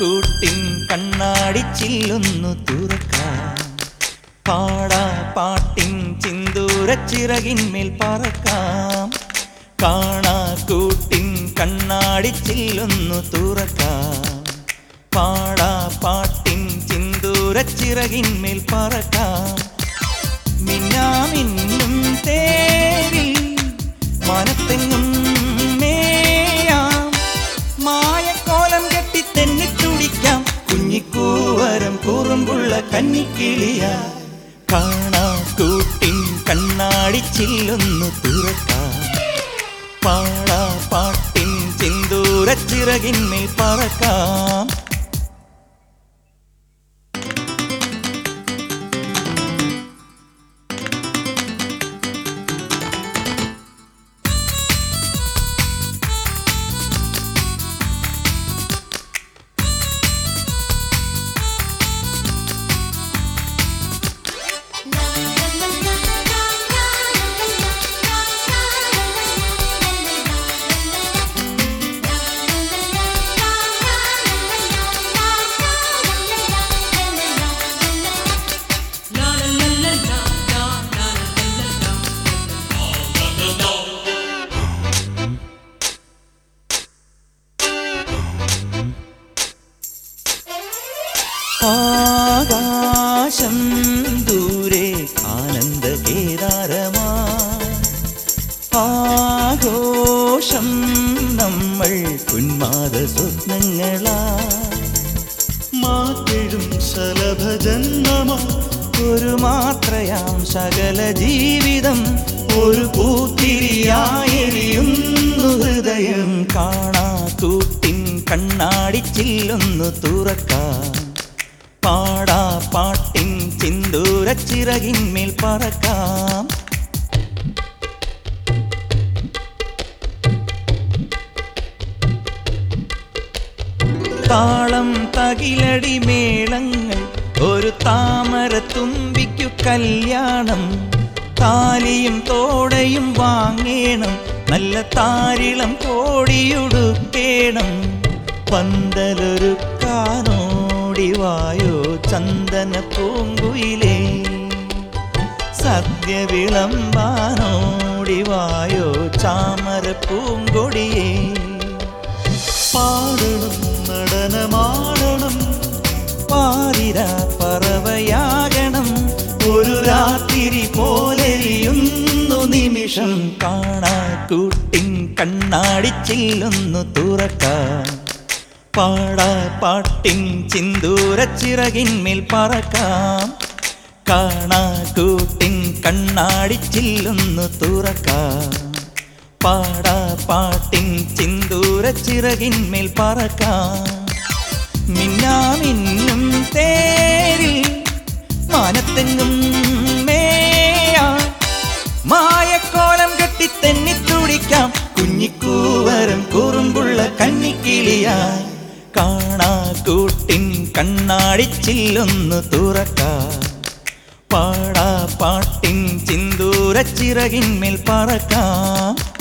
കൂട്ടിൻ കണ്ണാടിച്ചില്ലൊന്നു തുറക്കാം. പാടാ പാട്ടിൻ ചിന്തൂരച്ചിറകിന്മേൽ പറക്കാം. കാണാ കൂട്ടിൻ കണ്ണാടിച്ചില്ലൊന്നു തുറക്കാം. പാടാ പാട്ടിൻ ചിന്തൂരച്ചിറകിന്മേൽ പറക്കാം. മിന്നാമിന്നും തേരിൽ മനത്തെങ്ങും മേയാം. മായക്കോലം കെട്ടി തെന്നിത്തുടിക്കാം. കുഞ്ഞിക്കൂവരം കൂറുമ്പുള്ള കന്നിക്കിളിയ. കാണാ കൂട്ടിൻ കണ്ണാടിച്ചില്ലൊന്നു തുറക്കാം. പാടാ പാട്ടിൻ ചിന്തൂരച്ചിറകിന്മേൽ പറക്കാം. ആകാശം ദൂരെ ആനന്ദകേദാരമാ. ആഘോഷം നമ്മൾ ഉന്മാദ സ്വപ്നങ്ങളാ. മാറ്റെഴും ശലഭജന്മമാ. ഒരു മാത്രയാം സകല ജീവിതം. ഒരു പൂത്തിരിയായെരിയുന്നു ഹൃദയം. കാണാ കൂട്ടിൻ കണ്ണാടിച്ചില്ലൊന്നു തുറക്കാം. പാടാ പാട്ടിൻ ചിന്തൂരച്ചിറകിന്മേൽ പറക്കാം. താളം തകിലടി മേളങ്ങൾ. ഒരു താമരത്തുമ്പിക്കു കല്യാണം. താലിയും തോടയും വാങ്ങേണം. നല്ല താരിളം കോടിയുടുക്കേണം. പന്തലൊരുക്കാനോടിവായോ ചന്ദന പൂങ്കുയിലേ. സദ്യ വിളമ്പാനോടിവായോ ചാമര പൂങ്കൊടിയേ. പാടണം നടനമാടണം. പാതിരാ പറവയാകണം. ഒരു രാത്രി പോലെരിയുന്നു നിമിഷം. കാണാ കൂട്ടിൻ കണ്ണാടിച്ചില്ലൊന്നു തുറക്കാം. പാടാ പാട്ടിൻ ചിന്തൂരച്ചിറകിന്മേൽ പറക്കാം. കാണാ കൂട്ടിൻ കണ്ണാടിച്ചില്ലൊന്നു തുറക്കാം. പാടാ പാട്ടിൻ ചിന്തൂരച്ചിറകിന്മേൽ പറക്കാം. മിന്നാമിന്നും തേരിൽ മനത്തെങ്ങും മേയാം. മായക്കോലം കെട്ടി തെന്നിത്തുടിക്കാം. കുഞ്ഞിക്കൂവരം കൂറുമ്പുള്ള കന്നിക്കിളിയായി. കാണാ കൂട്ടിൻ കണ്ണാടിച്ചില്ലൊന്നു തുറക്കാം. പാടാ പാട്ടിൻ ചിന്തൂരച്ചിറകിന്മേൽ പറക്കാം.